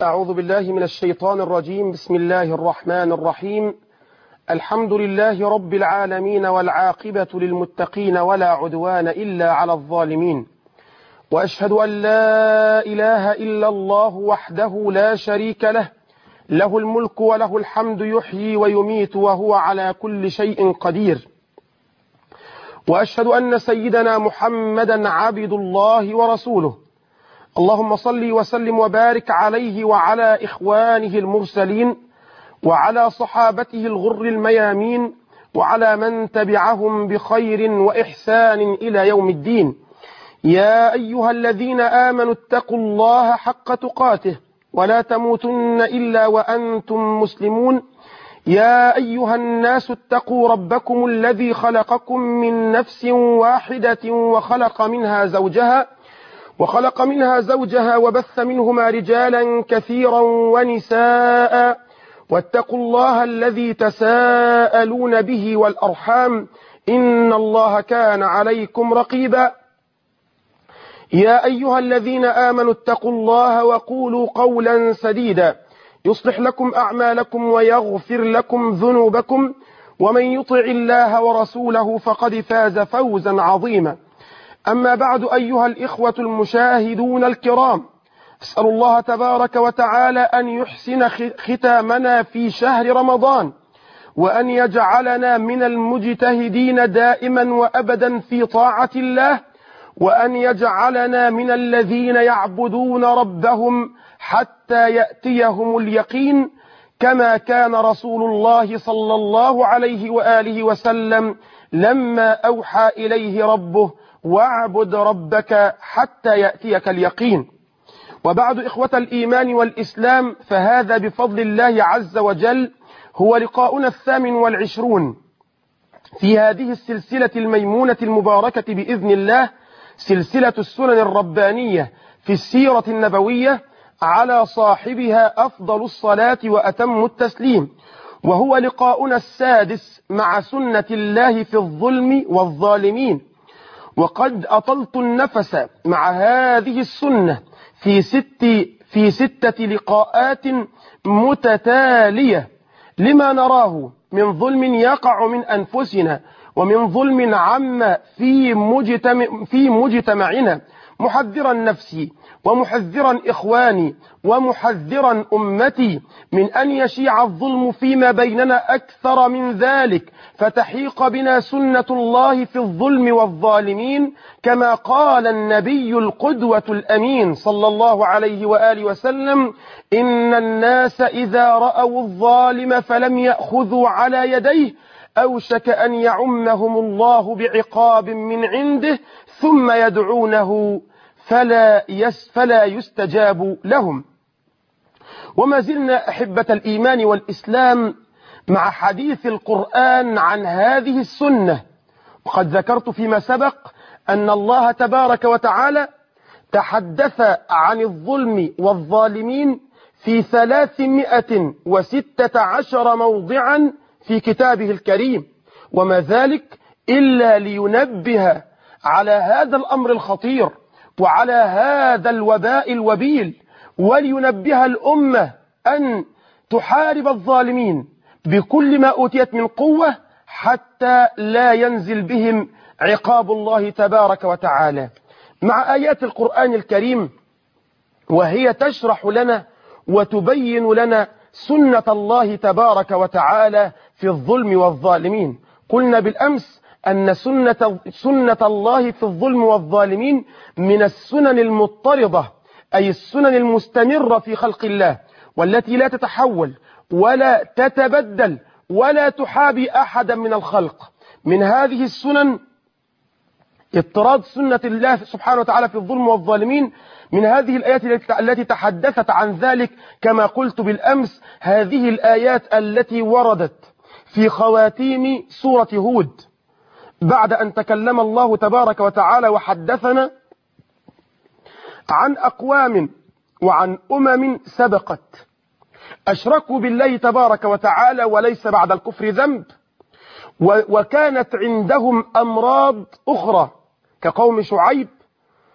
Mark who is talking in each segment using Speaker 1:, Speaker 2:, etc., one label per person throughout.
Speaker 1: أعوذ بالله من الشيطان الرجيم. بسم الله الرحمن الرحيم. الحمد لله رب العالمين، والعاقبة للمتقين، ولا عدوان إلا على الظالمين. وأشهد أن لا إله إلا الله وحده لا شريك له، له الملك وله الحمد، يحيي ويميت وهو على كل شيء قدير. وأشهد أن سيدنا محمدا عبد الله ورسوله. اللهم صل وسلم وبارك عليه وعلى إخوانه المرسلين، وعلى صحابته الغر الميامين، وعلى من تبعهم بخير وإحسان إلى يوم الدين. يا أيها الذين آمنوا اتقوا الله حق تقاته ولا تموتن إلا وأنتم مسلمون. يا أيها الناس اتقوا ربكم الذي خلقكم من نفس واحدة وخلق منها زوجها وبث منهما رجالا كثيرا ونساء، واتقوا الله الذي تساءلون به والأرحام، إن الله كان عليكم رقيبا. يا أيها الذين آمنوا اتقوا الله وقولوا قولا سديدا يصلح لكم أعمالكم ويغفر لكم ذنوبكم، ومن يطع الله ورسوله فقد فاز فوزا عظيما. أما بعد، أيها الإخوة المشاهدون الكرام، أسأل الله تبارك وتعالى أن يحسن ختامنا في شهر رمضان، وأن يجعلنا من المجتهدين دائما وأبدا في طاعة الله، وأن يجعلنا من الذين يعبدون ربهم حتى يأتيهم اليقين، كما كان رسول الله صلى الله عليه وآله وسلم لما أوحى إليه ربه: واعبد ربك حتى يأتيك اليقين. وبعد، إخوة الإيمان والإسلام، فهذا بفضل الله عز وجل هو لقاؤنا 28 في هذه السلسلة الميمونة المباركة بإذن الله، سلسلة السنن الربانية في السيرة النبوية، على صاحبها أفضل الصلاة وأتم التسليم، وهو لقاؤنا 6 مع سنة الله في الظلم والظالمين. وقد أطلت النفس مع هذه السنة في 6 لقاءات متتالية، لما نراه من ظلم يقع من أنفسنا، ومن ظلم عام في مجتمعنا، محذرا نفسي ومحذرا إخواني ومحذرا أمتي من أن يشيع الظلم فيما بيننا أكثر من ذلك، فتحيق بنا سنة الله في الظلم والظالمين، كما قال النبي القدوة الأمين صلى الله عليه وآله وسلم: إن الناس إذا رأوا الظالم فلم يأخذوا على يديه أوشك أن يعمهم الله بعقاب من عنده، ثم يدعونه فلا يستجاب لهم. وما زلنا أحبة الإيمان والإسلام مع حديث القرآن عن هذه السنة، وقد ذكرت فيما سبق أن الله تبارك وتعالى تحدث عن الظلم والظالمين في 316 موضعا في كتابه الكريم، وما ذلك إلا لينبه على هذا الأمر الخطير وعلى هذا الوباء الوبيل، ولينبه الأمة أن تحارب الظالمين بكل ما أوتيت من قوة، حتى لا ينزل بهم عقاب الله تبارك وتعالى. مع آيات القرآن الكريم، وهي تشرح لنا وتبين لنا سنة الله تبارك وتعالى في الظلم والظالمين. قلنا بالأمس أن سنة الله في الظلم والظالمين من السنن المضطردة، أي السنن المستمرة في خلق الله، والتي لا تتحول ولا تتبدل ولا تحابي أحدا من الخلق. من هذه السنن اضطراد سنة الله سبحانه وتعالى في الظلم والظالمين، من هذه الآيات التي تحدثت عن ذلك، كما قلت بالأمس، هذه الآيات التي وردت في خواتيم سورة هود، بعد أن تكلم الله تبارك وتعالى وحدثنا عن أقوام وعن سبقت أشركوا بالله تبارك وتعالى وليس بعد الكفر ذنب، وكانت عندهم أمراض أخرى كقوم شعيب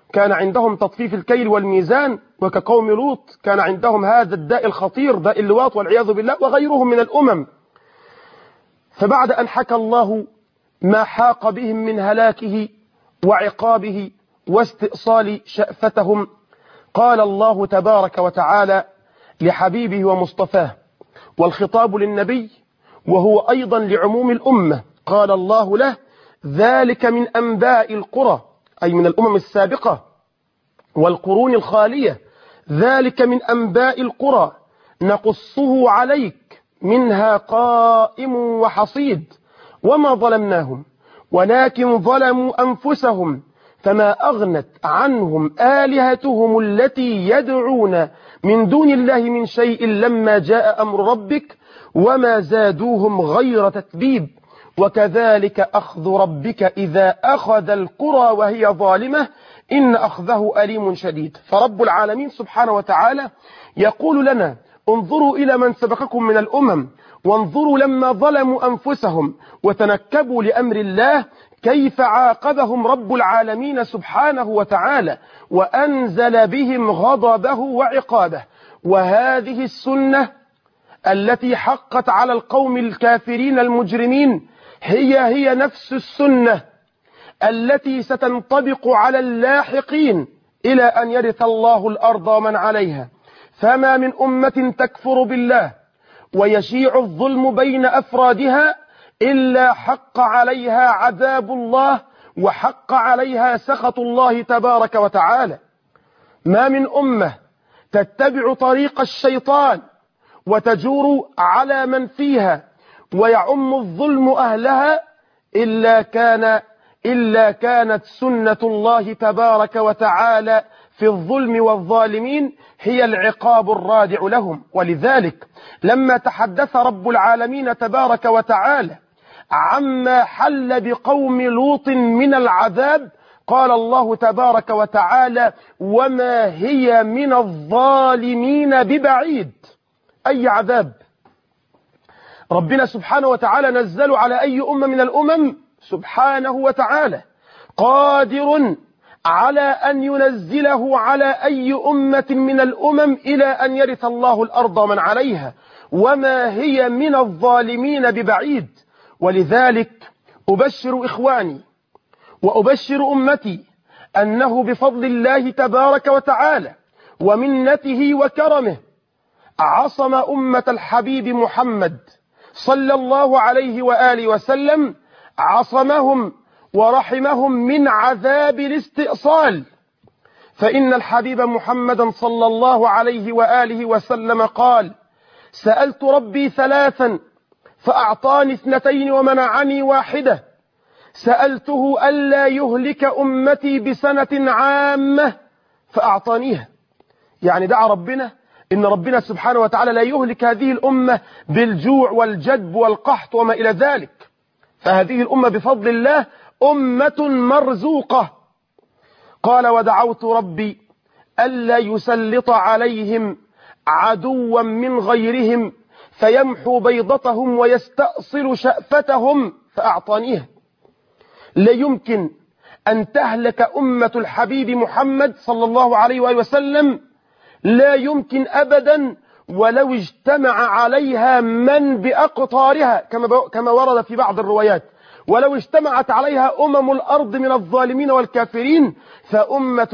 Speaker 1: كان عندهم تطفيف الكيل والميزان، وكقوم لوط كان عندهم هذا الداء الخطير، داء اللواط والعياذ بالله، وغيرهم من الأمم. فبعد أن حكى الله ما حاق بهم من هلاكه وعقابه واستئصال شأفتهم، قال الله تبارك وتعالى لحبيبه ومصطفاه، والخطاب للنبي وهو أيضا لعموم الأمة، قال الله له: ذلك من أنباء القرى، أي من الأمم السابقة والقرون الخالية، ذلك من أنباء القرى نقصه عليك منها قائم وحصيد، وما ظلمناهم ولكن ظلموا أنفسهم، فما أغنت عنهم آلهتهم التي يدعون من دون الله من شيء لما جاء أمر ربك وما زادوهم غير تتبيب، وكذلك أخذ ربك إذا أخذ القرى وهي ظالمة إن أخذه أليم شديد. فرب العالمين سبحانه وتعالى يقول لنا: انظروا إلى من سبقكم من الأمم، وانظروا لما ظلموا أنفسهم وتنكبوا لأمر الله كيف عاقبهم رب العالمين سبحانه وتعالى وأنزل بهم غضبه وعقابه. وهذه السنة التي حقت على القوم الكافرين المجرمين هي نفس السنة التي ستنطبق على اللاحقين إلى أن يرث الله الأرض ومن عليها. فما من أمة تكفر بالله ويشيع الظلم بين أفرادها إلا حق عليها عذاب الله وحق عليها سخط الله تبارك وتعالى. ما من أمة تتبع طريق الشيطان وتجور على من فيها ويعم الظلم أهلها إلا كانت سنة الله تبارك وتعالى في الظلم والظالمين هي العقاب الرادع لهم. ولذلك لما تحدث رب العالمين تبارك وتعالى عما حل بقوم لوط من العذاب قال الله تبارك وتعالى: وما هي من الظالمين ببعيد. أي عذاب ربنا سبحانه وتعالى نزل على أي أمة من الأمم سبحانه وتعالى قادر على أن ينزله على أي أمة من الأمم إلى أن يرث الله الأرض ومن عليها، وما هي من الظالمين ببعيد. ولذلك أبشر إخواني وأبشر أمتي أنه بفضل الله تبارك وتعالى ومنته وكرمه عصم أمة الحبيب محمد صلى الله عليه وآله وسلم، عصمهم ورحمهم من عذاب الاستئصال. فإن الحبيب محمدا صلى الله عليه وآله وسلم قال: سألت ربي ثلاثا فأعطاني 2 ومنعني 1. سألته ألا يهلك أمتي بسنة عامة فأعطانيها. يعني دعا ربنا إن ربنا سبحانه وتعالى لا يهلك هذه الأمة بالجوع والجدب والقحط وما إلى ذلك، فهذه الأمة بفضل الله أمة مرزوقة. قال: ودعوت ربي ألا يسلط عليهم عدوا من غيرهم فيمحو بيضتهم ويستأصل شأفتهم فأعطانيها. لا يمكن أن تهلك أمة الحبيب محمد صلى الله عليه وآله وسلم، لا يمكن أبدا، ولو اجتمع عليها من بأقطارها كما ورد في بعض الروايات، ولو اجتمعت عليها أمم الأرض من الظالمين والكافرين فأمة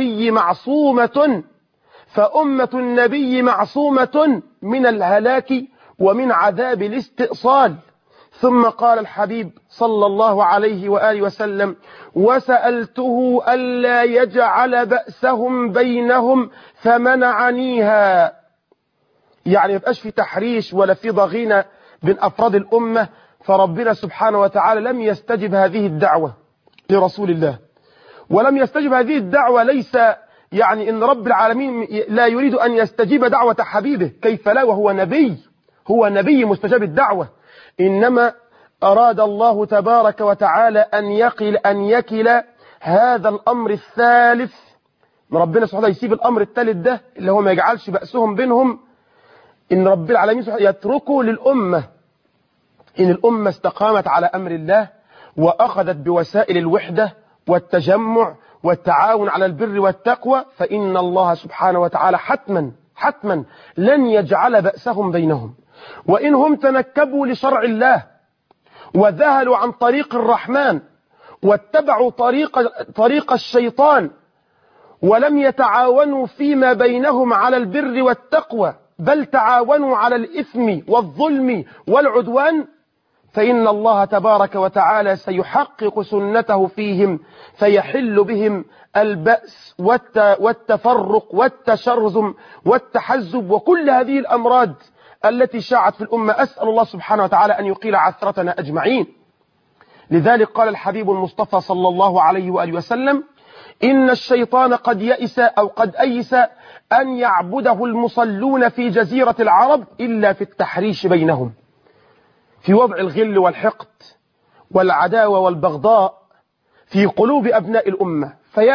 Speaker 1: النبي معصومة من الهلاك ومن عذاب الاستئصال. ثم قال الحبيب صلى الله عليه وآله وسلم: وسألته ألا يجعل بأسهم بينهم فمنعنيها. يعني ما يبقاش في تحريش ولا في ضغينة بين أفراد الأمة. فربنا سبحانه وتعالى لم يستجب هذه الدعوة لرسول الله، ولم يستجب هذه الدعوة ليس يعني إن رب العالمين لا يريد أن يستجيب دعوة حبيبه، كيف لا وهو نبي، هو نبي مستجاب الدعوة، إنما أراد الله تبارك وتعالى أن يكل هذا الأمر الثالث. ربنا سبحانه يسيب الأمر الثالث ده اللي هو ما يجعلش بأسهم بينهم، إن رب العالمين سبحانه يتركه للأمة. إن الأمة استقامت على أمر الله وأخذت بوسائل الوحدة والتجمع والتعاون على البر والتقوى، فإن الله سبحانه وتعالى حتما لن يجعل بأسهم بينهم. وإن هم تنكبوا لشرع الله وذهلوا عن طريق الرحمن واتبعوا طريق الشيطان ولم يتعاونوا فيما بينهم على البر والتقوى، بل تعاونوا على الإثم والظلم والعدوان، فإن الله تبارك وتعالى سيحقق سنته فيهم، فيحل بهم البأس والتفرق والتشرذم والتحزب وكل هذه الأمراض التي شاعت في الأمة. أسأل الله سبحانه وتعالى أن يقيل عثرتنا أجمعين. لذلك قال الحبيب المصطفى صلى الله عليه وآله وسلم: إن الشيطان قد يئس أو قد أيس أن يعبده المصلون في جزيرة العرب إلا في التحريش بينهم، في وضع الغل والحقد والعداوة والبغضاء في قلوب أبناء الأمة.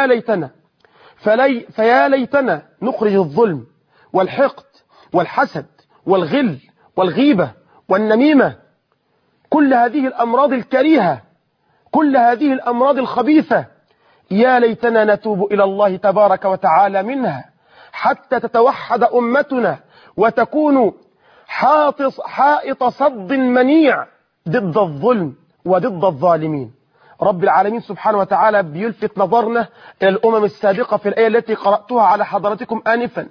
Speaker 1: فيا ليتنا نخرج الظلم والحقد والحسد والغل والغيبة والنميمة، كل هذه الأمراض الكريهة، كل هذه الأمراض الخبيثة، يا ليتنا نتوب إلى الله تبارك وتعالى منها حتى تتوحد أمتنا وتكون حائط صد منيع ضد الظلم وضد الظالمين. رب العالمين سبحانه وتعالى بيلفت نظرنا إلى الأمم السابقة في الآية التي قرأتها على حضرتكم آنفا: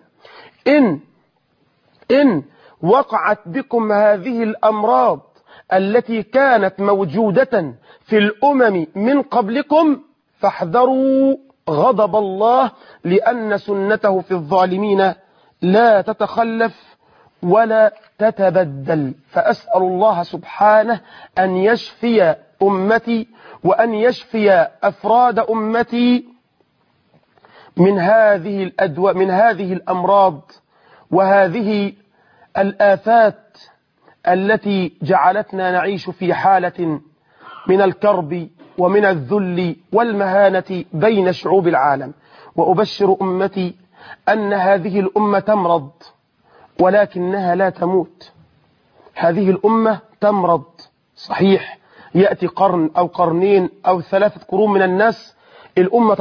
Speaker 1: إن وقعت بكم هذه الأمراض التي كانت موجودة في الأمم من قبلكم فاحذروا غضب الله، لأن سنته في الظالمين لا تتخلف ولا تتبدل. فأسأل الله سبحانه أن يشفي أمتي وأن يشفي أفراد أمتي من هذه الأمراض وهذه الآفات التي جعلتنا نعيش في حالة من الكرب ومن الذل والمهانة بين شعوب العالم. وأبشر أمتي أن هذه الأمة تمرض ولكنها لا تموت. هذه الأمة تمرض صحيح، يأتي قرن أو قرنين أو 3 قرون من الناس الأمة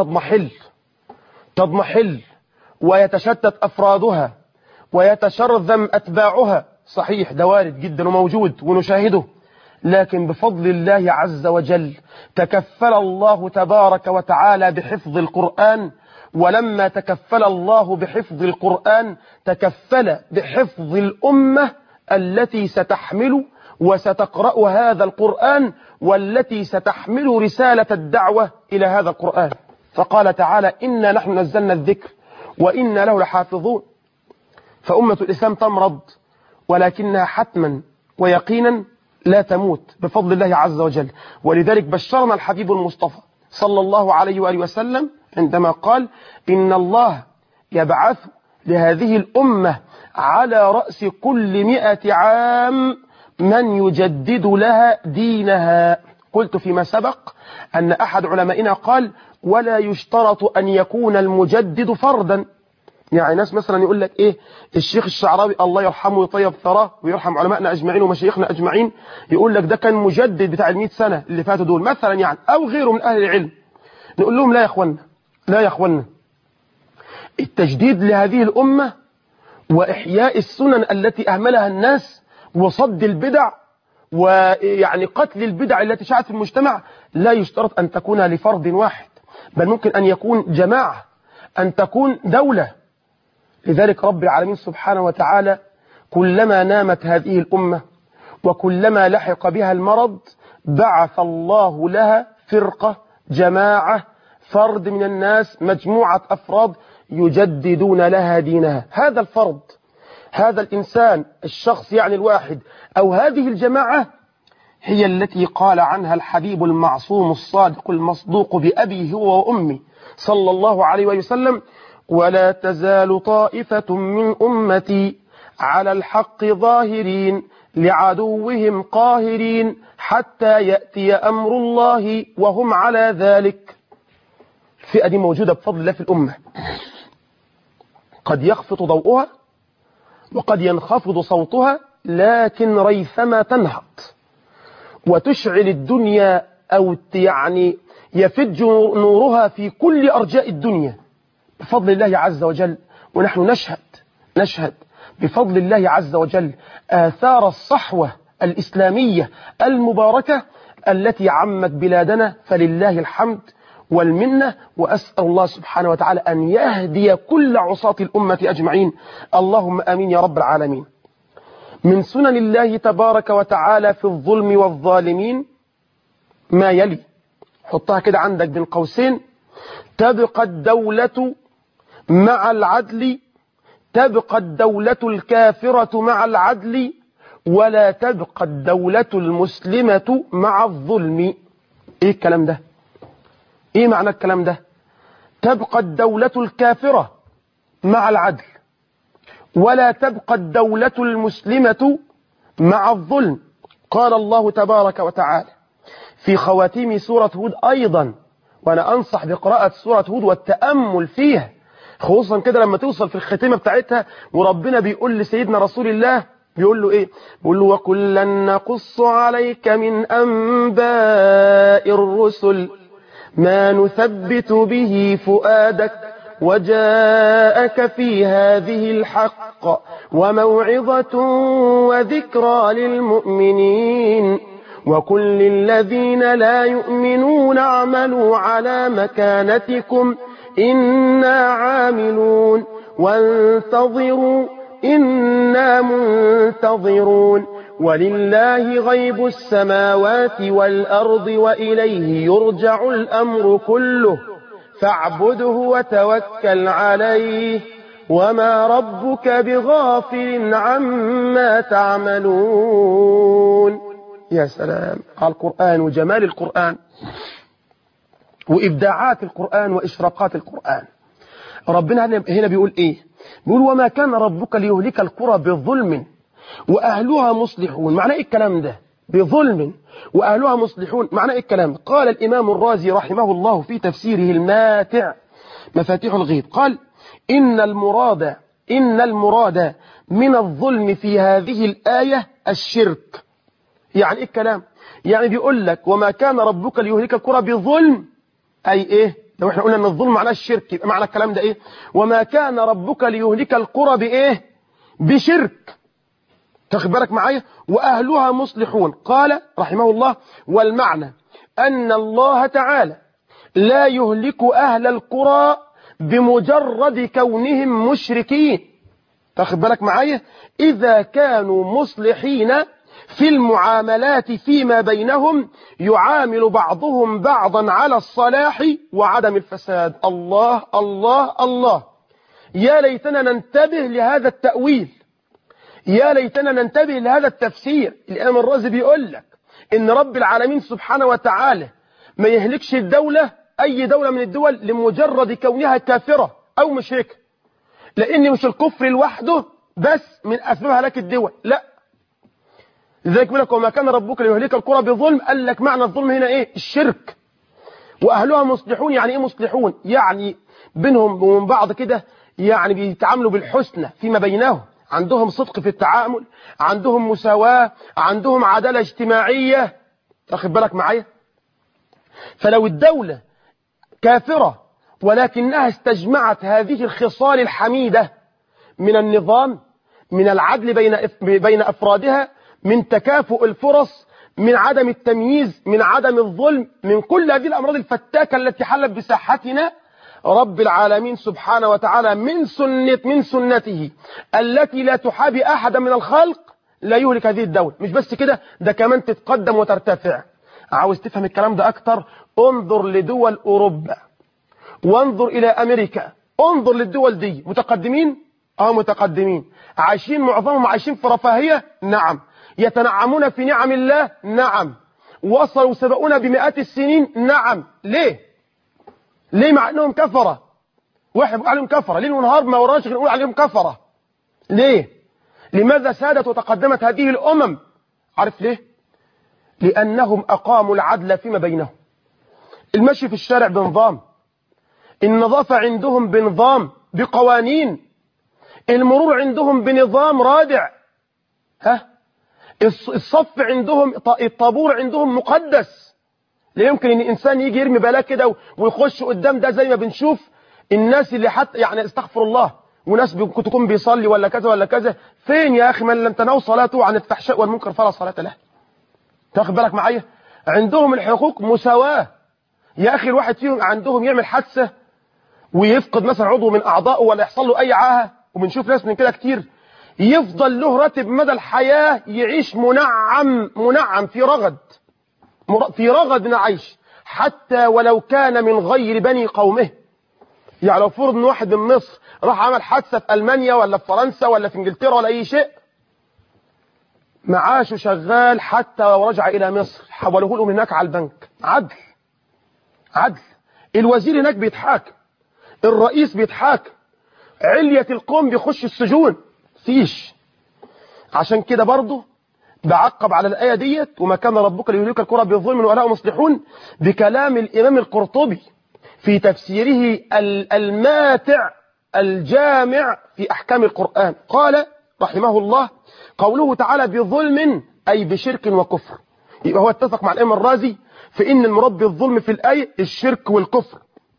Speaker 1: تضمحل ويتشتت أفرادها ويتشرذم أتباعها، صحيح ده وارد جدا وموجود ونشاهده، لكن بفضل الله عز وجل تكفل الله تبارك وتعالى بحفظ القرآن، ولما تكفل الله بحفظ القرآن تكفل بحفظ الأمة التي ستحمل وستقرأ هذا القرآن والتي ستحمل رسالة الدعوة إلى هذا القرآن. فقال تعالى: إنا نحن نزلنا الذكر وإنا له لحافظون. فأمة الإسلام تمرض ولكنها حتما ويقينا لا تموت بفضل الله عز وجل. ولذلك بشرنا الحبيب المصطفى صلى الله عليه وآله وسلم عندما قال: إن الله يبعث لهذه الأمة على رأس كل 100 عام من يجدد لها دينها. قلت فيما سبق أن أحد علمائنا قال: ولا يشترط أن يكون المجدد فردا. يعني ناس مثلا يقول لك إيه، الشيخ الشعراوي الله يرحمه ويطيب ثراه ويرحم علمائنا أجمعين ومشايخنا أجمعين، يقول لك ده كان مجدد بتاع 100 سنة اللي فاتوا دول مثلا يعني، أو غيره من أهل العلم. نقول لهم لا يا أخوانا، التجديد لهذه الأمة وإحياء السنن التي أهملها الناس وصد البدع ويعني قتل البدع التي شاعت في المجتمع لا يشترط أن تكون لفرد واحد، بل ممكن أن يكون جماعة، أن تكون دولة. لذلك رب العالمين سبحانه وتعالى كلما نامت هذه الأمة وكلما لحق بها المرض بعث الله لها فرقة، جماعة، فرد من الناس، مجموعة أفراد يجددون لها دينها. هذا الفرد، هذا الإنسان، الشخص يعني الواحد، أو هذه الجماعة هي التي قال عنها الحبيب المعصوم الصادق المصدوق بأبي هو وأمي صلى الله عليه وسلم: ولا تزال طائفة من أمتي على الحق ظاهرين لعدوهم قاهرين حتى يأتي أمر الله وهم على ذلك. الفئة دي موجودة بفضل الله في الأمة، قد يخفت ضوءها وقد ينخفض صوتها، لكن ريثما تنهض وتشعل الدنيا أو يعني يفج نورها في كل أرجاء الدنيا بفضل الله عز وجل. ونحن نشهد بفضل الله عز وجل آثار الصحوة الإسلامية المباركة التي عمت بلادنا، فلله الحمد والمنة. وأسأل الله سبحانه وتعالى أن يهدي كل عصاة الأمة أجمعين، اللهم آمين يا رب العالمين. من سنن الله تبارك وتعالى في الظلم والظالمين ما يلي، حطها كده عندك بين قوسين: تبقى الدولة مع العدل، تبقى الدولة الكافرة مع العدل، ولا تبقى الدولة المسلمة مع الظلم. ايه الكلام ده؟ ايه معنى الكلام ده؟ تبقى الدولة الكافرة مع العدل، ولا تبقى الدولة المسلمة مع الظلم. قال الله تبارك وتعالى في خواتيم سورة هود أيضا، وأنا أنصح بقراءة سورة هود والتأمل فيها، خصوصا كده لما توصل في الختمة بتاعتها وربنا بيقول لسيدنا رسول الله، بيقول له إيه؟ بيقول له: وكلا نقص عليك من أنباء الرسل ما نثبت به فؤادك وجاءك في هذه الحق وموعظة وذكرى للمؤمنين وقل للذين لا يؤمنون اعملوا على مكانتكم إنا عاملون وانتظروا إنا منتظرون ولله غيب السماوات والأرض وإليه يرجع الأمر كله فاعبده وتوكل عليه وما ربك بغافل عما تعملون. يا سلام على القرآن وجمال القرآن وإبداعات القرآن وإشراقات القرآن. ربنا هنا بيقول إيه؟ بيقول: وما كان ربك ليهلك القرى بظلم وأهلها مصلحون. معنى إيه الكلام ده؟ بظلم وأهلها مصلحون، معنى إيه الكلام؟ قال الإمام الرازي رحمه الله في تفسيره الماتع مفاتيح الغيب، قال: إن المراد من الظلم في هذه الآية الشرك. يعني إيه الكلام؟ يعني بيقول لك: وما كان ربك ليهلك القرى بظلم، أي إيه؟ لو إحنا قلنا أن الظلم معناه الشرك، يبقى معنى الكلام ده إيه؟ وما كان ربك ليهلك القرى بإيه؟ بشرك. تاخد بالك معايا؟ وأهلها مصلحون. قال رحمه الله: والمعنى أن الله تعالى لا يهلك أهل القرى بمجرد كونهم مشركين. تاخد بالك معايا؟ إذا كانوا مصلحين في المعاملات فيما بينهم يعامل بعضهم بعضا على الصلاح وعدم الفساد. الله الله الله، يا ليتنا ننتبه لهذا التأويل، يا ليتنا ننتبه لهذا التفسير. الإمام الرازي بيقول لك إن رب العالمين سبحانه وتعالى ما يهلكش الدولة، أي دولة من الدول، لمجرد كونها كافرة أو مشركة، لأن مش الكفر لوحده بس من أسباب هلاك الدول، لا. لذلك يقول لك: وما كان ربك ليهلك القرى بظلم. قال لك معنى الظلم هنا إيه؟ الشرك. وأهلها مصلحون. يعني إيه مصلحون؟ يعني بينهم ومن بعض كده، يعني بيتعاملوا بالحسنى فيما بينهم، عندهم صدق في التعامل، عندهم مساواة، عندهم عدالة اجتماعية. تاخد بالك معايا؟ فلو الدولة كافرة ولكنها استجمعت هذه الخصال الحميدة من النظام، من العدل بين أفرادها، من تكافؤ الفرص، من عدم التمييز، من عدم الظلم، من كل هذه الأمراض الفتاكة التي حلت بساحتنا، رب العالمين سبحانه وتعالى من سنته التي لا تحابي أحدا من الخلق لا يهلك هذه الدولة. مش بس كده، ده كمان تتقدم وترتفع. عاوز تفهم الكلام ده أكتر؟ انظر لدول أوروبا وانظر إلى أمريكا. انظر للدول دي، متقدمين؟ متقدمين. عايشين، معظمهم عايشين في رفاهية؟ نعم. يتنعمون في نعم الله؟ نعم. وصلوا سبقونا بمئات السنين؟ نعم. ليه؟ مع انهم كفرة؟ واحد بيقول عليهم كفرة ليل ونهار، ما وراناش غير نقول عليهم كفرة. ليه؟ لماذا سادت وتقدمت هذه الأمم؟ عارف ليه؟ لأنهم أقاموا العدل فيما بينهم. المشي في الشارع بنظام، النظافة عندهم بنظام بقوانين، المرور عندهم بنظام رادع، الصف عندهم، الطابور عندهم مقدس، لا يمكن ان انسان يجي يرمي بلاء كده ويخش قدام ده، زي ما بنشوف الناس اللي حتى يعني استغفر الله، وناس ممكن تكون بيصلي ولا كذا ولا كذا. فين يا اخي من لم تنهوا صلاته عن الفحشاء والمنكر فلا صلاة له؟ تاخد بالك معايا؟ عندهم الحقوق مساواة يا اخي. الواحد فيهم عندهم يعمل حادثة ويفقد مثلا عضو من اعضائه ولا يحصل له اي عاهة، وبنشوف ناس من كده كتير، يفضل له راتب مدى الحياة، يعيش منعم في رغد من العيش، حتى ولو كان من غير بني قومه. يعني لو فرض ان واحد من مصر راح عمل حادثة في ألمانيا ولا في فرنسا ولا في انجلترا ولا اي شيء، معاشه شغال حتى لو رجع الى مصر حولوه له من هناك على البنك. عدل. الوزير هناك بيتحاكم، الرئيس بيتحاكم، علية القوم بيخش السجون. فيش. عشان كده برضه بعقب على الآية ديت، وما كان ربك ليهلك القرى بالظلم وأهلها مصلحون، بكلام الإمام القرطبي في تفسيره الماتع الجامع في أحكام القرآن. قال رحمه الله: قوله تعالى بظلم أي بشرك وكفر. يبقى هو اتفق مع الإمام الرازي في إن المراد بالظلم في الآية الشرك والكفر.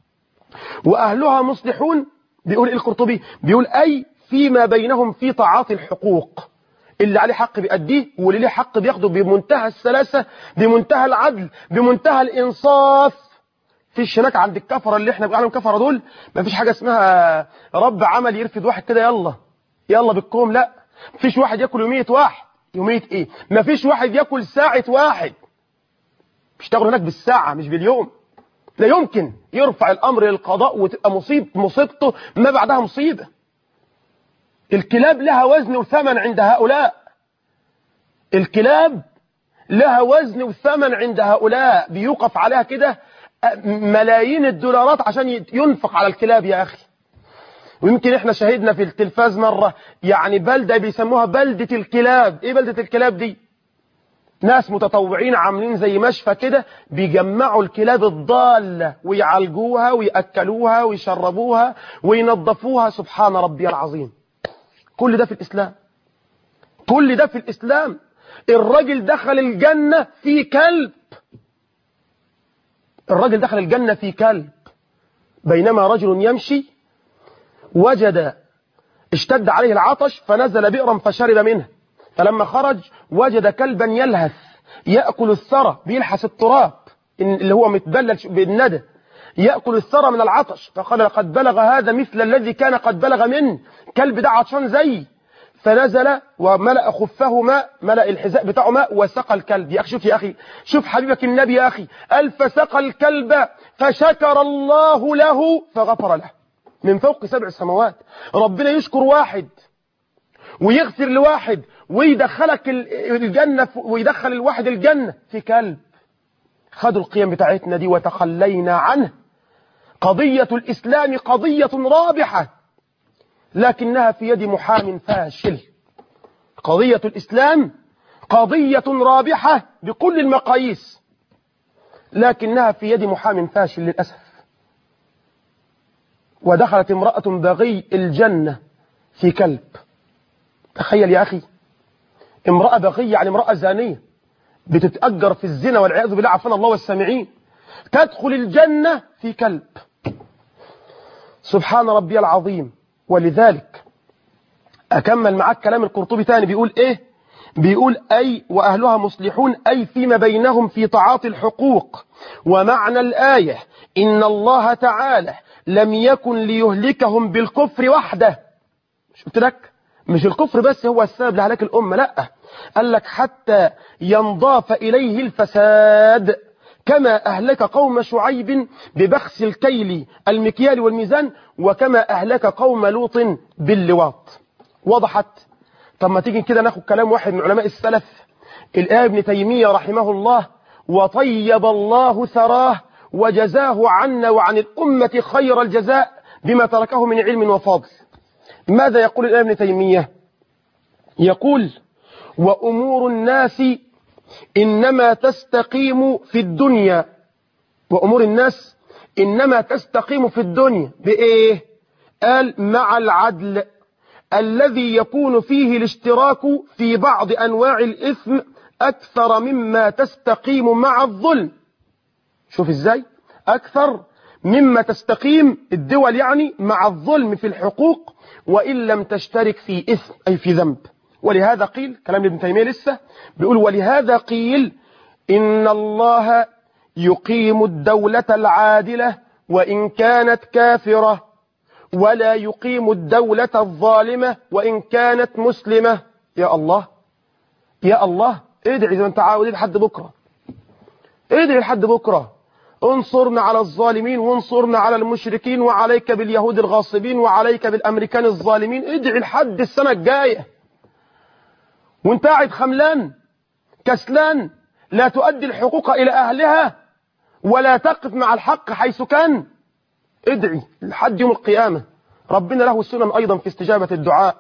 Speaker 1: وأهلها مصلحون بيقول القرطبي، بيقول أي فيما بينهم في تعاطي الحقوق، اللي عليه حق بيأديه واللي ليه حق بياخده بمنتهى السلاسة، بمنتهى العدل، بمنتهى الإنصاف. فيش هناك عند الكفرة اللي احنا بنقول عليهم كفرة دول، ما فيش حاجة اسمها رب عمل يرفد واحد كده يلا بالكوم. لا، فيش واحد ياكل يومية واحد. يومية ايه؟ ما فيش واحد ياكل ساعة واحد. بيشتغلوا هناك بالساعة مش باليوم. لا يمكن يرفع الأمر للقضاء وتبقى مصيبته ما بعدها مصيبة. الكلاب لها وزن وثمن عند هؤلاء. الكلاب لها وزن وثمن عند هؤلاء، بيوقف عليها كده ملايين الدولارات عشان ينفق على الكلاب يا أخي. ويمكن احنا شاهدنا في التلفاز مرة يعني بلدة بيسموها بلدة الكلاب. ايه بلدة الكلاب دي؟ ناس متطوعين عاملين زي مشفى كده، بيجمعوا الكلاب الضالة ويعالجوها ويأكلوها ويشربوها وينظفوها. سبحان ربي العظيم. كل ده في الإسلام. كل ده في الإسلام. الراجل دخل الجنة في كلب. الراجل دخل الجنة في كلب. بينما رجل يمشي اشتد عليه العطش فنزل بئرا فشرب منه، فلما خرج وجد كلبا يلهث يأكل الثرى، بيلحس التراب اللي هو متبلل بالندى، يأكل الثرى من العطش. فقال لقد بلغ هذا مثل الذي كان قد بلغ منه، كلب ده عطشان زي. فنزل وملأ خفه ماء، ملأ الحذاء بتاعه ماء وسقى الكلب. يا أخي شوف، يا أخي شوف حبيبك النبي يا أخي، قال فسقى الكلب فشكر الله له فغفر له من فوق 7 سماوات. ربنا يشكر واحد ويغفر لواحد ويدخلك الجنة ويدخل الواحد الجنة في كلب. خدوا القيم بتاعتنا دي وتخلينا عنه. قضية الإسلام قضية رابحة لكنها في يد محام فاشل. قضية الإسلام قضية رابحة بكل المقاييس لكنها في يد محام فاشل للأسف. ودخلت امرأة بغي الجنة في كلب. تخيل يا أخي، امرأة بغي يعني امرأة زانية بتتأجر في الزنا والعياذ بالله، عافانا الله والسامعين، تدخل الجنة في كلب. سبحان ربي العظيم. ولذلك أكمل معك كلام القرطبي تاني، بيقول إيه؟ بيقول أي وأهلها مصلحون أي فيما بينهم في تعاطي الحقوق. ومعنى الآية إن الله تعالى لم يكن ليهلكهم بالكفر وحده. مش قلت لك مش الكفر بس هو السبب لهلاك الأمة، لا، قال لك حتى ينضاف إليه الفساد كما أهلك قوم شعيب ببخس الكيل المكيال والميزان، وكما أهلك قوم لوط باللواط. وضحت؟ طب ما تيجي كده ناخد كلام واحد من علماء السلف، الآن ابن تيمية رحمه الله، وطيب الله ثراه وجزاه عنا وعن الأمة خير الجزاء بما تركه من علم وفضل. ماذا يقول الآن ابن تيمية؟ يقول وأمور الناس إنما تستقيم في الدنيا، وأمور الناس إنما تستقيم في الدنيا بإيه؟ قال مع العدل الذي يكون فيه الاشتراك في بعض أنواع الإثم أكثر مما تستقيم مع الظلم. شوف ازاي أكثر مما تستقيم الدول يعني مع الظلم في الحقوق وإن لم تشترك في إثم أي في ذنب. ولهذا قيل كلام ابن تيمية لسه بيقول ولهذا قيل إن الله يقيم الدولة العادلة وإن كانت كافرة ولا يقيم الدولة الظالمة وإن كانت مسلمة. يا الله يا الله، ادعي زي ما انت عاوز لحد بكرة، ادعي لحد بكرة، انصرنا على الظالمين وانصرنا على المشركين وعليك باليهود الغاصبين وعليك بالأمريكان الظالمين. ادعي لحد السنة الجاية وانت قاعد خملان كسلان لا تؤدي الحقوق إلى أهلها ولا تقف مع الحق حيث كان. ادعي لحد يوم القيامة. ربنا له سنن أيضا في استجابة الدعاء،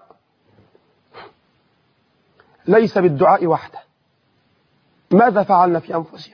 Speaker 1: ليس بالدعاء وحده. ماذا فعلنا في أنفسنا؟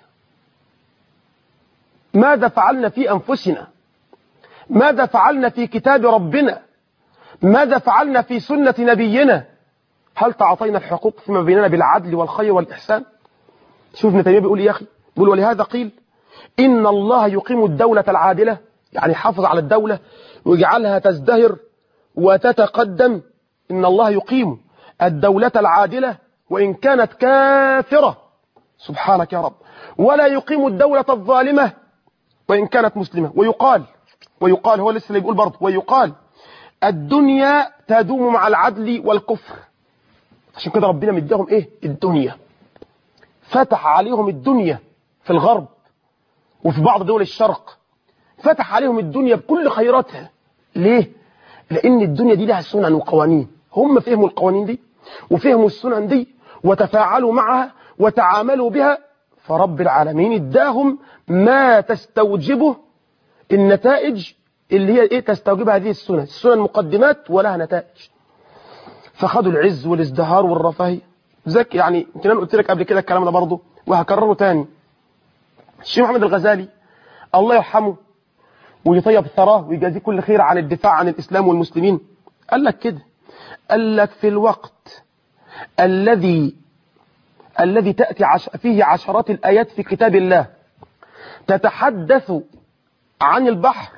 Speaker 1: ماذا فعلنا في أنفسنا؟ ماذا فعلنا في كتاب ربنا؟ ماذا فعلنا في سنة نبينا؟ هل تعطينا الحقوق فيما بيننا بالعدل والخير والإحسان؟ شوف ابن تيمية بيقول يا أخي، بيقول ولهذا قيل إن الله يقيم الدولة العادلة، يعني حافظ على الدولة ويجعلها تزدهر وتتقدم. إن الله يقيم الدولة العادلة وإن كانت كافرة، سبحانك يا رب، ولا يقيم الدولة الظالمة وإن كانت مسلمة. ويقال هو لسه اللي بيقول برضه، ويقال الدنيا تدوم مع العدل والكفر. عشان كده ربنا مديهم ايه؟ الدنيا، فتح عليهم الدنيا في الغرب وفي بعض دول الشرق، فتح عليهم الدنيا بكل خيراتها. ليه؟ لأن الدنيا دي لها سنن وقوانين، هم فهموا القوانين دي وفهموا السنن دي وتفاعلوا معها وتعاملوا بها، فرب العالمين اداهم ما تستوجبه النتائج اللي هي ايه تستوجبها هذه السنن. السنن مقدمات ولها نتائج، فخدوا العز والازدهار والرفاهية. ذاك يعني يمكن انا قلت لك قبل كده الكلام ده برضه وهكرره تاني. الشيخ محمد الغزالي الله يرحمه ويطيب ثراه ويجازيه كل خير عن الدفاع عن الإسلام والمسلمين، قال لك كده، قال لك في الوقت الذي تأتي فيه عشرات الآيات في كتاب الله تتحدث عن البحر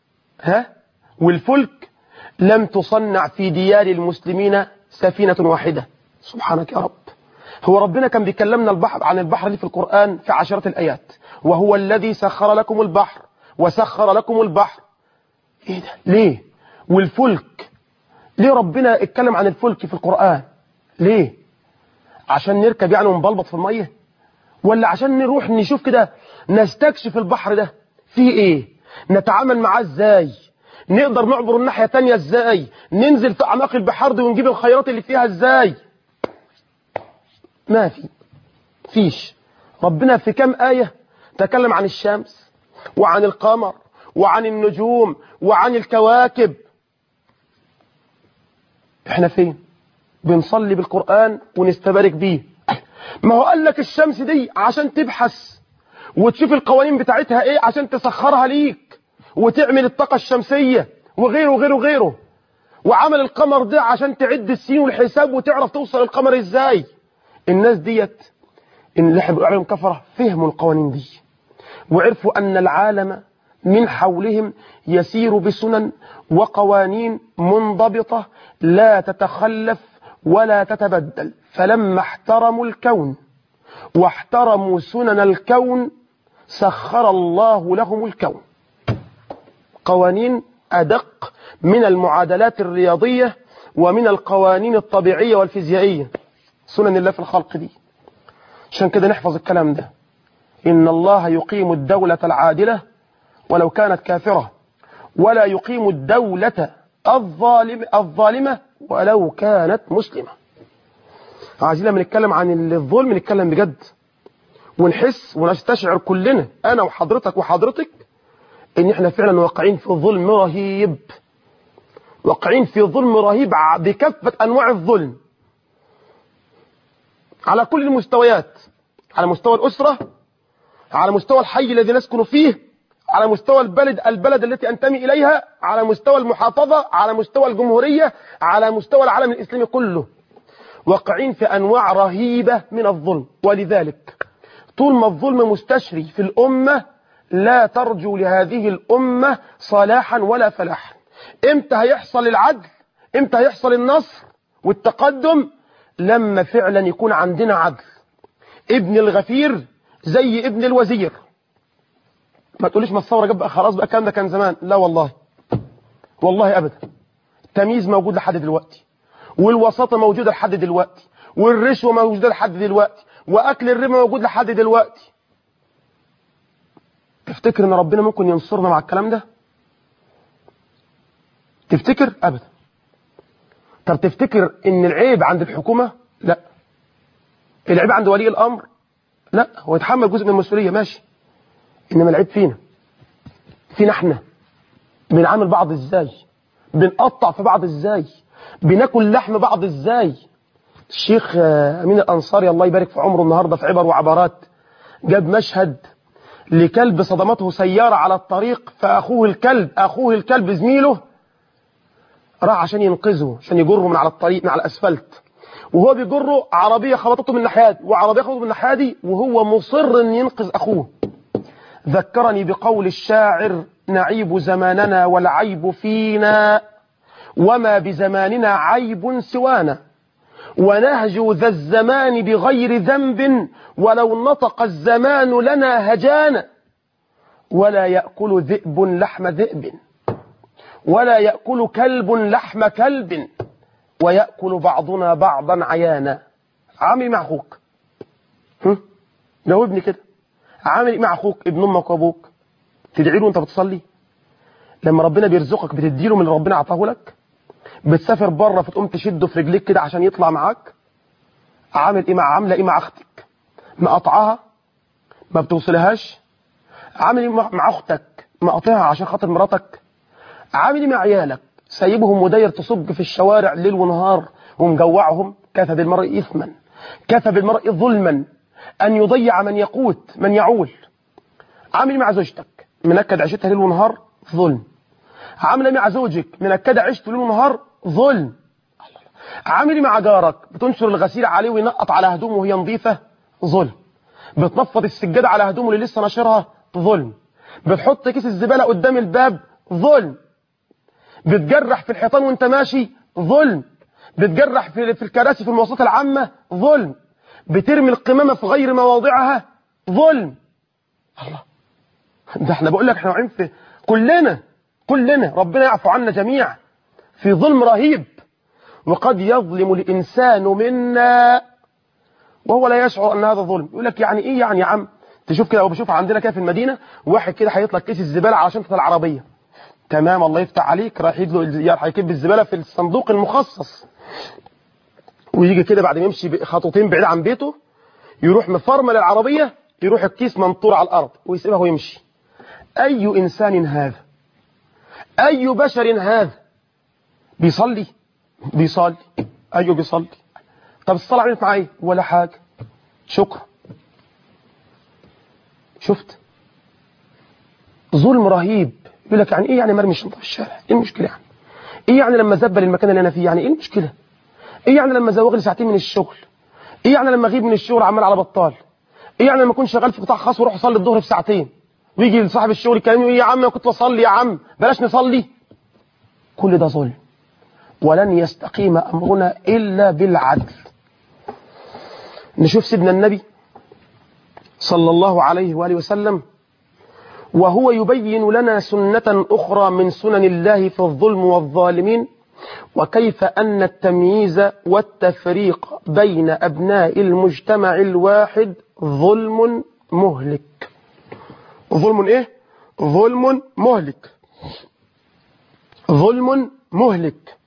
Speaker 1: والفلك، لم تصنع في ديار المسلمين سفينة واحدة. سبحانك يا رب. هو ربنا كان بيكلمنا عن البحر دي في القرآن في عشرات الآيات، وهو الذي سخر لكم البحر وسخر لكم البحر. ايه ده؟ ليه؟ والفلك ليه ربنا اتكلم عن الفلك في القرآن؟ ليه؟ عشان نركب يعني ونبلبط في المية، ولا عشان نروح نشوف كده نستكشف البحر ده فيه ايه، نتعامل معاه ازاي، نقدر نعبر الناحية التانية ازاي، ننزل في اعماق البحار دي ونجيب الخيرات اللي فيها ازاي؟ ما فيش. ربنا في كم آية تكلم عن الشمس وعن القمر وعن النجوم وعن الكواكب. احنا فين؟ بنصلي بالقرآن ونستبارك بيه. ما هو قال لك الشمس دي عشان تبحث وتشوف القوانين بتاعتها ايه عشان تسخرها ليك وتعمل الطاقة الشمسية وغيره وغيره وغيره، وعمل القمر ده عشان تعد السين والحساب وتعرف توصل القمر ازاي. الناس ديت اللي احنا بنقول عليهم كفرة فهموا القوانين دي وعرفوا ان العالم من حولهم يسير بسنن وقوانين منضبطة لا تتخلف ولا تتبدل. فلما احترموا الكون واحترموا سنن الكون سخر الله لهم الكون، قوانين أدق من المعادلات الرياضية ومن القوانين الطبيعية والفيزيائية، سنن الله في الخلق دي. عشان كده نحفظ الكلام ده، إن الله يقيم الدولة العادلة ولو كانت كافرة، ولا يقيم الدولة الظالمة ولو كانت مسلمة. عايزين لما نتكلم عن الظلم نتكلم بجد ونحس ونستشعر كلنا، أنا وحضرتك وحضرتك، إن إحنا فعلا واقعين في ظلم رهيب، واقعين في ظلم رهيب بكافة أنواع الظلم على كل المستويات، على مستوى الأسرة، على مستوى الحي الذي نسكن فيه، على مستوى البلد التي أنتمي إليها، على مستوى المحافظة، على مستوى الجمهورية، على مستوى العالم الإسلامي كله، واقعين في أنواع رهيبة من الظلم. ولذلك طول ما الظلم مستشري في الأمة لا ترجو لهذه الأمة صلاحا ولا فلاحا. امتى هيحصل العدل؟ امتى هيحصل النصر والتقدم؟ لما فعلا يكون عندنا عدل. ابن الغفير زي ابن الوزير. ما تقوليش ما الثورة جاب بقى خلاص بقى الكلام ده كان زمان. لا والله، والله أبدا. التمييز موجود لحد دلوقتي، والوساطة موجودة لحد دلوقتي، والرشوة موجودة لحد دلوقتي، وأكل الربا موجود لحد دلوقتي. تفتكر ان ربنا ممكن ينصرنا مع الكلام ده؟ تفتكر؟ ابدا. طب تفتكر ان العيب عند الحكومة؟ لا. العيب عند ولي الامر؟ لا. هو يتحمل جزء من المسؤولية ماشي، انما العيب فينا احنا. بنعامل بعض ازاي؟ بنقطع في بعض ازاي؟ بناكل لحم بعض ازاي؟ الشيخ امين الانصاري الله يبارك في عمره النهارده في عبر وعبارات جاب مشهد لكلب صدمته سيارة على الطريق، فأخوه الكلب زميله راح عشان ينقذه، عشان يجره من على الطريق من على الأسفلت، وهو بيجره عربية خبطته من ناحية وعربية خبطته من ناحية، وهو مصر أن ينقذ أخوه. ذكرني بقول الشاعر: نعيب زماننا والعيب فينا، وما بزماننا عيب سوانا، ونهجو ذا الزمان بغير ذنب، ولو نطق الزمان لنا هجانا. ولا يأكل ذئب لحم ذئب، ولا يأكل كلب لحم كلب، ويأكل بعضنا بعضا عيانا. عامل مع أخوك، جاوبني كده، عامل مع أخوك ابن أمك وأبوك؟ تدعي له وأنت بتصلي؟ لما ربنا بيرزقك بتديله من اللي ربنا عطاه لك؟ بتسافر بره فتقوم تشده في رجليك كده عشان يطلع معاك؟ عامل ايه عامله ايه مع اختك؟ مقطعها؟ ما بتوصلهاش؟ عامل ايه مع اختك؟ مقطعها عشان خاطر مراتك؟ عامل ايه مع عيالك؟ سايبهم وداير تصب في الشوارع ليل ونهار ومجوعهم؟ كفى بالمرء اثما، كفى بالمرء ظلما ان يضيع من يقوت من يعول. عامل ايه مع زوجتك؟ منكد عيشتها ليل ونهار؟ ظلم. عامله مع زوجك؟ منكده عيشته ليل ونهار؟ ظلم. عامل مع جارك؟ بتنشر الغسيل عليه وينقط على هدومه وهي نظيفه؟ ظلم. بتنفض السجاده على هدومه اللي لسه ناشرها؟ ظلم. بتحط كيس الزباله قدام الباب؟ ظلم. بتجرح في الحيطان وانت ماشي؟ ظلم. بتجرح في الكراسي في المواصلات العامه؟ ظلم. بترمي القمامه في غير مواضعها؟ ظلم. الله، ده احنا بقول لك احنا واقعين في كلنا ربنا يعفو عنا جميعا في ظلم رهيب. وقد يظلم الإنسان منا وهو لا يشعر أن هذا ظلم. يقول لك يعني إيه يعني يا عم؟ تشوف كده، أو بشوف عندنا كده في المدينة واحد كده هيطلق كيس الزبالة على شنطة العربية، تمام الله يفتح عليك، راح هيكب الزبالة في الصندوق المخصص، ويجي كده بعد ما يمشي خطوتين بعيد عن بيته يروح مفرمل العربية، يروح الكيس منطور على الأرض ويسيبها ويمشي. أي إنسان هذا؟ أي بشر هذا؟ بيصلي؟ أيوه بيصلي. طب الصلاة عملت معاه ايه؟ ولا حاجة، شكرا. شفت ظلم رهيب. يقول لك يعني ايه يعني مرمي الشنطة في الشارع؟ ايه المشكلة يعني؟ ايه يعني لما زبل المكان اللي انا فيه؟ يعني ايه المشكلة؟ ايه يعني لما زوغ لي ساعتين من الشغل؟ ايه يعني لما اغيب من الشغل عمال على بطال؟ ايه يعني لما اكون شغال في قطاع خاص واروح اصلي الظهر في ساعتين ويجي صاحب الشغل يكلمني يا عم انا كنت بصلي، يا عم بلاش نصلي؟ كل ده ظلم. ولن يستقيم امرنا الا بالعدل. نشوف سيدنا النبي صلى الله عليه وآله وسلم وهو يبين لنا سنة أخرى من سنن الله في الظلم والظالمين، وكيف أن التمييز والتفريق بين أبناء المجتمع الواحد ظلم مهلك. ظلم إيه؟ ظلم مهلك. ظلم مهلك.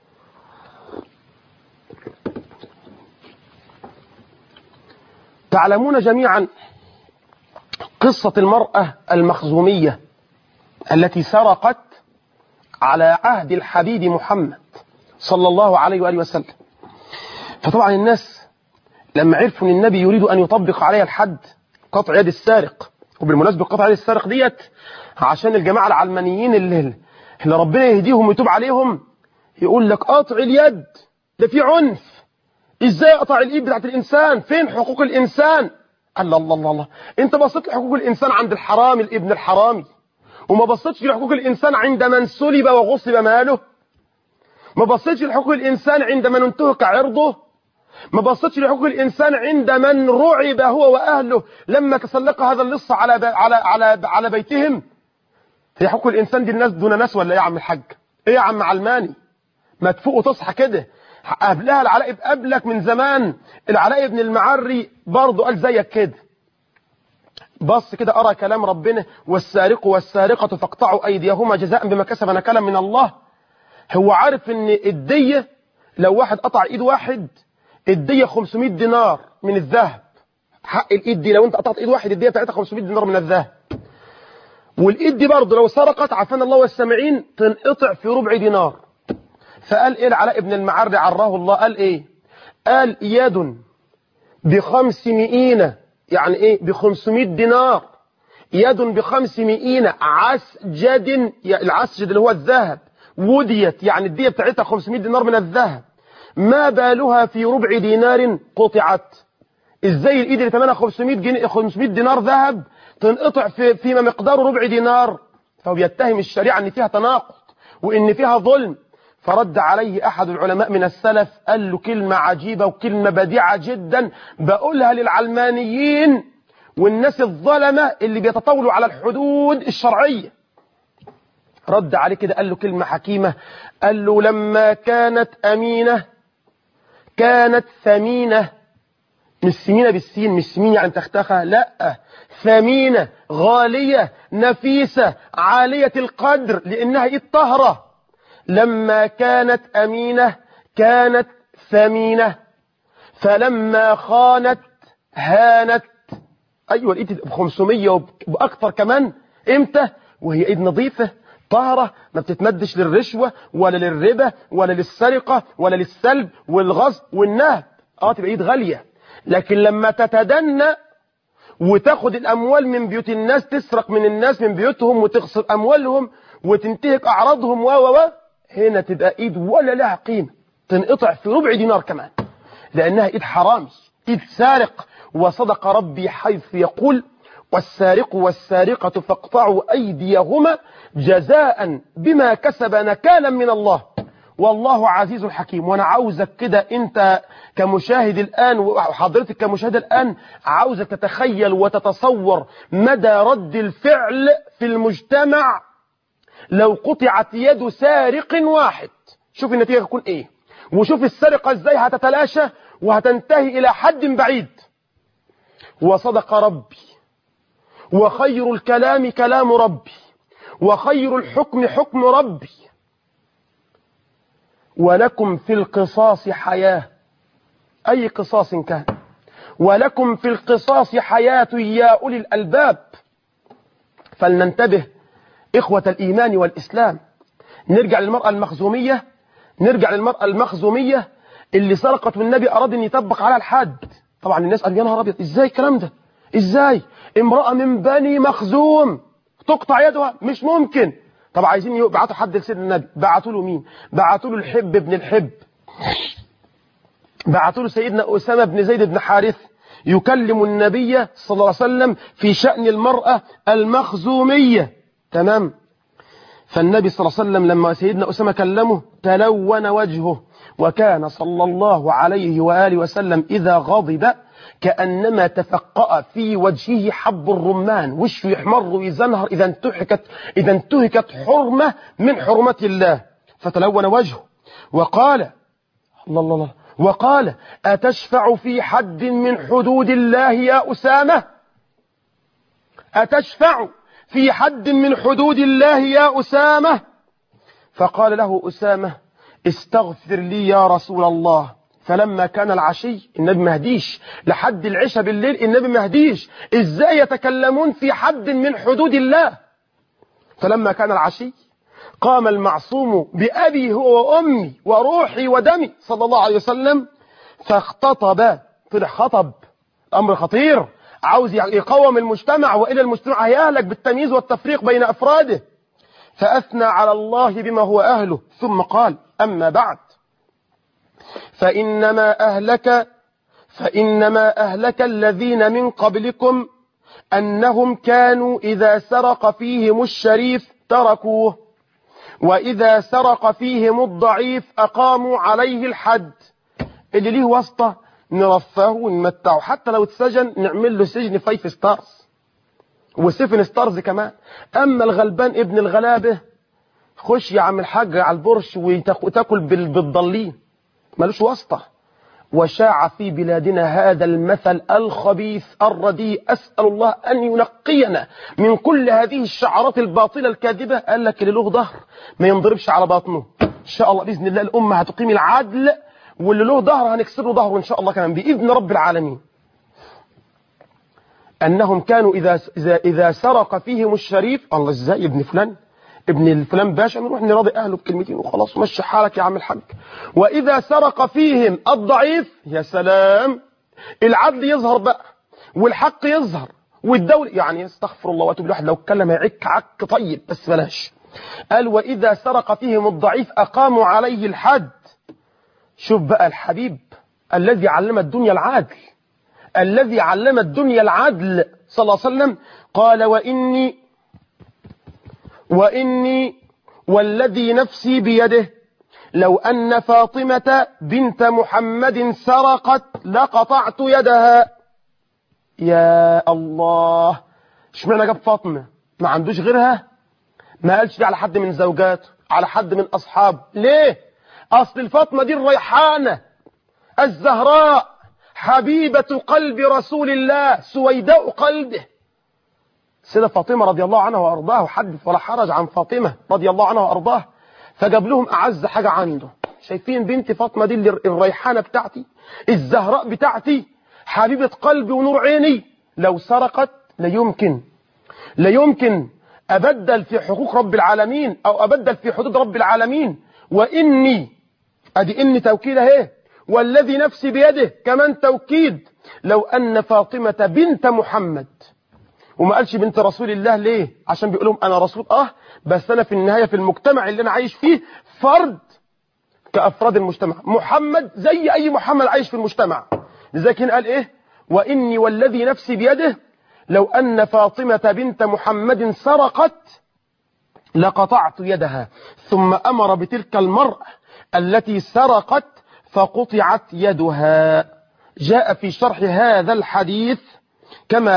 Speaker 1: تعلمون جميعا قصة المرأة المخزومية التي سرقت على عهد الحبيب محمد صلى الله عليه وآله وسلم. فطبعا الناس لما عرفوا ان النبي يريد ان يطبق عليها الحد قطع يد السارق، وبالمناسبة قطع يد السارق ديت عشان الجماعة العلمانيين اللي ربنا يهديهم ويتوب عليهم يقول لك قطع اليد ده في عنف، ازاي اقطع الايد بتاعت الانسان؟ فين حقوق الانسان؟ الله الله الله الله، انت بصيت لحقوق الانسان عند الحرامي الابن الحرامي، وما بصيتش لحقوق الانسان عند من سلب وغصب ماله؟ ما بصيتش لحقوق الانسان عند من انتهك عرضه؟ ما بصيتش لحقوق الانسان عند من رعب هو واهله لما تسلق هذا اللص على بيتهم؟ هي حقوق الانسان دي الناس دون ناس ولا ايه يا عم الحاج؟ ايه يا عم علماني؟ ما تفوق وتصحى كده. قبلها العلاء قبلك من زمان، العلاء بن المعري برضه قال زيك كده، بص كده أرى كلام ربنا والسارق والسارقة فاقطعوا أيديهما جزاء بما كسب نكالا من الله. هو عارف ان الدية لو واحد قطع ايد واحد الدية 500 دينار من الذهب. حق الايد دي لو انت قطعت ايد واحد الدية بتاعتها 500 دينار من الذهب. والايد دي برضه لو سرقت عافانا الله والسامعين تنقطع في ربع دينار. فقال ايه العلاء بن المعري عراه الله؟ قال ايه؟ قال يد ب500، يعني ايه ب500 دينار، يد ب500 عسجد، العسجد اللي هو الذهب، وديت يعني الدية بتاعتها 500 دينار من الذهب، ما بالها في ربع دينار قطعت. ازاي الايد اللي ثمنها 500 دينار ذهب تنقطع فيما مقداره ربع دينار؟ فهو بيتهم الشريعة ان فيها تناقض وان فيها ظلم. فرد عليه احد العلماء من السلف قال له كلمة عجيبة وكلمة بديعة جدا بقولها للعلمانيين والناس الظلمة اللي بيتطاولوا على الحدود الشرعية. رد عليه كده قال له كلمة حكيمة، قال له لما كانت أمينة كانت ثمينة، مش ثمينة بالسين، مش ثمين يعني تختخى، لا، ثمينة غالية نفيسة عالية القدر لأنها إيد طهرة. لما كانت أمينة كانت ثمينة، فلما خانت هانت. أيوة الإيد ب500 وبأكثر كمان، إمتى؟ وهي إيد نظيفة طهرة ما بتتمدش للرشوة ولا للربا ولا للسرقة ولا للسلب والغصب والنهب. تبقى إيد غالية. لكن لما تتدنى وتاخد الأموال من بيوت الناس، تسرق من الناس من بيوتهم وتغصب أموالهم وتنتهك أعراضهم هنا تبقى إيد ولا لها قيمة، تنقطع في ربع دينار كمان لأنها إيد حرامي، إيد سارق. وصدق ربي حيث يقول والسارق والسارقة فاقطعوا أيديهما جزاء بما كسب نكالا من الله والله عزيز حكيم. وأنا عاوزك كده أنت كمشاهد الآن وحضرتك كمشاهد الآن عاوزك تتخيل وتتصور مدى رد الفعل في المجتمع لو قطعت يد سارق واحد. شوف النتيجة تكون إيه، وشوف السرقة إزاي هتتلاشى وهتنتهي إلى حد بعيد. وصدق ربي وخير الكلام كلام ربي وخير الحكم حكم ربي ولكم في القصاص حياة، أي قصاص كان، ولكم في القصاص حياة يا أولي الألباب. فلننتبه إخوة الإيمان والإسلام. نرجع للمرأة المخزومية اللي سرقت والنبي أراد أن يطبق على الحد. طبعا الناس قال يا نهار أبيض، إزاي الكلام ده؟ إزاي امرأة من بني مخزوم تقطع يدها؟ مش ممكن. طب عايزين يبعتوا حد لسيدنا النبي، بعتوا له مين؟ بعتوا له الحب بن الحب، بعتوا له سيدنا أسامة بن زيد بن حارث يكلم النبي صلى الله عليه وسلم في شأن المرأة المخزومية. تمام. فالنبي صلى الله عليه وسلم لما سيدنا أسامة كلمه تلون وجهه، وكان صلى الله عليه وآله وسلم إذا غضب كأنما تفقأ في وجهه حب الرمان، وشه يحمر ويزنهر إذا انتهكت حرمة من حرمة الله. فتلون وجهه وقال الله وقال أتشفع في حد من حدود الله يا أسامة؟ أتشفع في حد من حدود الله يا أسامة؟ فقال له أسامة استغفر لي يا رسول الله. فلما كان العشي، النبي مهديش لحد العشاء بالليل، النبي مهديش، إزاي يتكلمون في حد من حدود الله؟ فلما كان العشي قام المعصوم بأبي هو وأمي وروحي ودمي صلى الله عليه وسلم فاختطب. طلع خطب، أمر خطير، عاوز يقوم المجتمع وإلى المجتمع هيهلك بالتمييز والتفريق بين أفراده. فأثنى على الله بما هو أهله ثم قال أما بعد فإنما أهلك فإنما أهلك الذين من قبلكم أنهم كانوا إذا سرق فيهم الشريف تركوه، وإذا سرق فيهم الضعيف أقاموا عليه الحد. اللي ليه واسطة نرفاه ونمتعه، حتى لو اتسجن نعمل له سجن 5 ستارز و7 ستارز كمان. أما الغلبان ابن الغلابة خش يا عم الحاج على البرش وتاكل بالضلين، ملوش واسطة. وشاع في بلادنا هذا المثل الخبيث الرديء، أسأل الله أن ينقينا من كل هذه الشعارات الباطلة الكاذبة. قال لك اللي له ظهر ما ينضربش على باطنه. إن شاء الله بإذن الله الأمة هتقيم العدل، واللي له ظهر هنكسر له ظهره إن شاء الله كمان بإذن رب العالمين. أنهم كانوا إذا سرق فيهم الشريف، الله إزاي ابن فلان ابن الفلان باشا نروح نراضي أهله بكلمتين وخلاص مشي حالك يا عم الحاج. وإذا سرق فيهم الضعيف، يا سلام، العدل يظهر بقى والحق يظهر والدولة، يعني استغفر الله واتوب، الواحد لو اتكلم هيعك عك طيب بس بلاش. قال وإذا سرق فيهم الضعيف أقاموا عليه الحد. شوف بقى الحبيب الذي علم الدنيا العدل، الذي علم الدنيا العدل صلى الله عليه وسلم، قال وإني والذي نفسي بيده لو أن فاطمة بنت محمد سرقت لقطعت يدها. يا الله، اشمعنى جاب فاطمة؟ ما عندوش غيرها؟ ما قالش دي على حد من زوجاته، على حد من أصحابه؟ ليه؟ أصل الفاطمة دي الريحانة الزهراء حبيبة قلب رسول الله، سويداء قلبه، سيدة فاطمة رضي الله عنها وأرضاها، وحدث ولا حرج عن فاطمة رضي الله عنها وأرضاها. فجاب لهم أعز حاجة عنده. شايفين بنت فاطمة دي الريحانة بتاعتي، الزهراء بتاعتي، حبيبة قلبي ونور عيني، لو سرقت لا يمكن أبدل في حقوق رب العالمين أو أبدل في حدود رب العالمين. وإني أدي إني توكيد اهي، والذي نفسي بيده كمان توكيد، لو أن فاطمة بنت محمد، وما قالش بنت رسول الله ليه؟ عشان بيقولهم أنا رسول بس أنا في النهاية في المجتمع اللي أنا عايش فيه فرد كأفراد المجتمع، محمد زي أي محمد عايش في المجتمع. لذلك هنا قال إيه؟ وإني والذي نفسي بيده لو أن فاطمة بنت محمد سرقت لقطعت يدها. ثم أمر بتلك المرأة التي سرقت فقطعت يدها. جاء في شرح هذا الحديث كما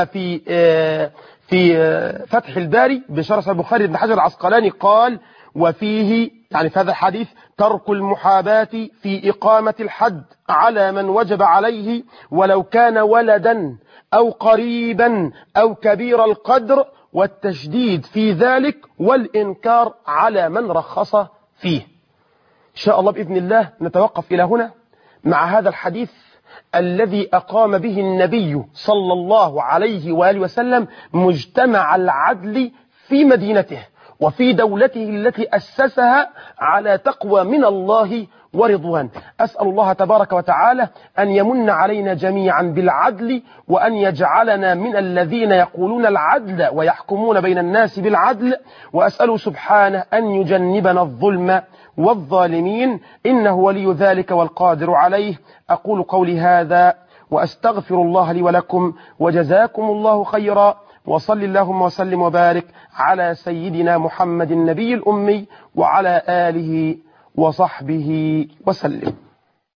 Speaker 1: في فتح الباري بشرح صحيح البخاري ابن حجر العسقلاني قال وفيه، يعني في هذا الحديث، ترك المحاباة في إقامة الحد على من وجب عليه ولو كان ولدا أو قريبا أو كبير القدر، والتشديد في ذلك والإنكار على من رخص فيه. إن شاء الله بإذن الله نتوقف إلى هنا مع هذا الحديث الذي أقام به النبي صلى الله عليه وآله وسلم مجتمع العدل في مدينته وفي دولته التي أسسها على تقوى من الله ورضوان. أسأل الله تبارك وتعالى أن يمن علينا جميعا بالعدل، وأن يجعلنا من الذين يقولون العدل ويحكمون بين الناس بالعدل، وأسأله سبحانه أن يجنبنا الظلم والظالمين، إنه ولي ذلك والقادر عليه. أقول قولي هذا وأستغفر الله لي ولكم، وجزاكم الله خيرا، وصل اللهم وسلم وبارك على سيدنا محمد النبي الأمي وعلى آله وصحبه وسلم.